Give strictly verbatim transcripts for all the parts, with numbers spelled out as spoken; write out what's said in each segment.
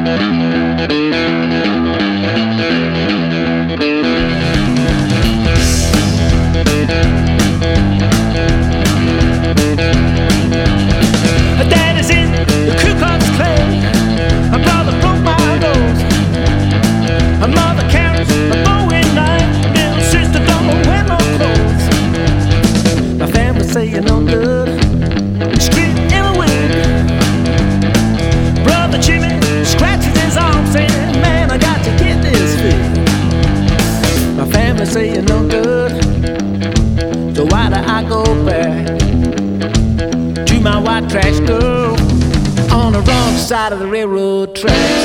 Daddy's in the Ku Klux Klan. My brother broke my nose. My mother carries a Bowie knife. Little sister don't wear no clothes. My family say you're no good. Street in a wig. Brother Jimmy scratches his arm saying, man, I got to get this fixed. My family say you're no good. So why do I go back to my white trash girl on the wrong side of the railroad tracks?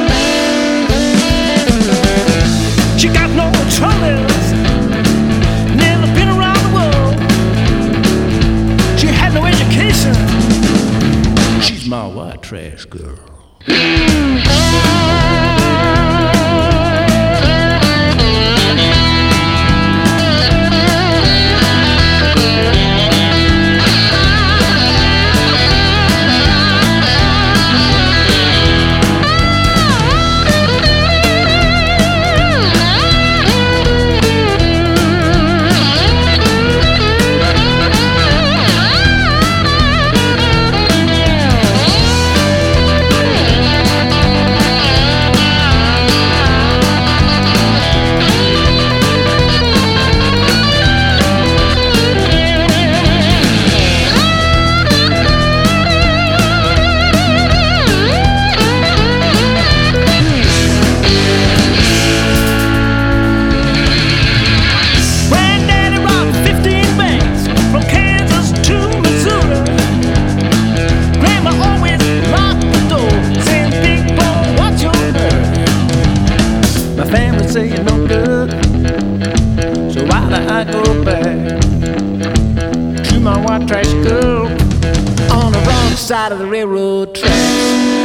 She got no troubles, never been around the world. She had no education. She's my white trash girl. Say you're no good. So why do I go back to my white trash girl on the wrong side of the railroad tracks?